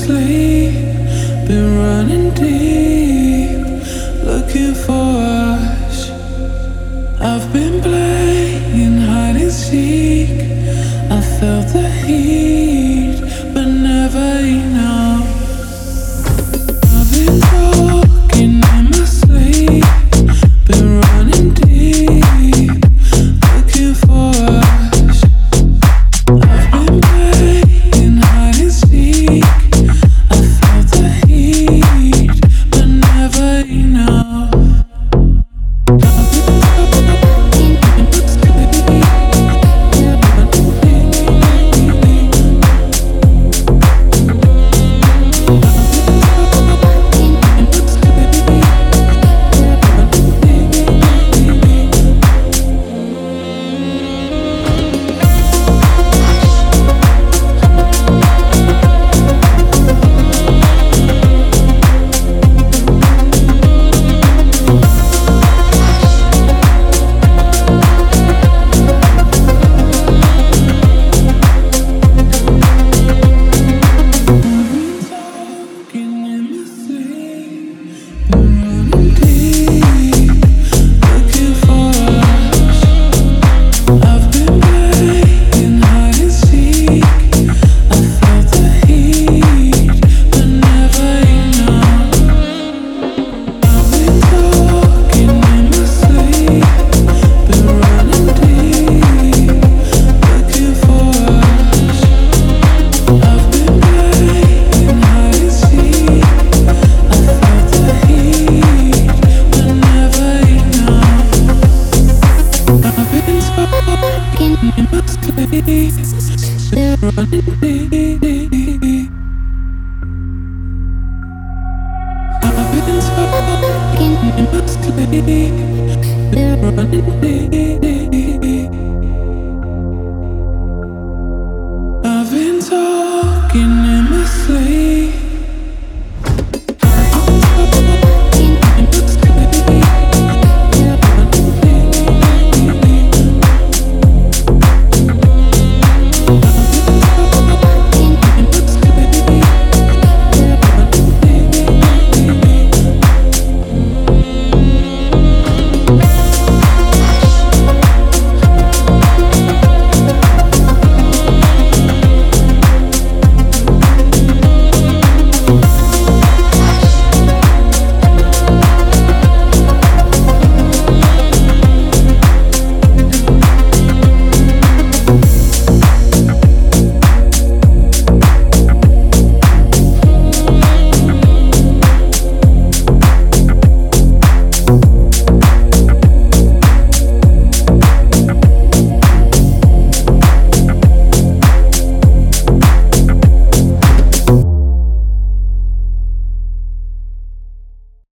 sleep, been running deep, looking for us. I've been playing hide and seek. I felt the heat, but never enough. I've been talking in my sleep, been running deep, looking for us. I've been playing hide and seek. I felt the heat, but never enough. I've been talking in my sleep, been running deep.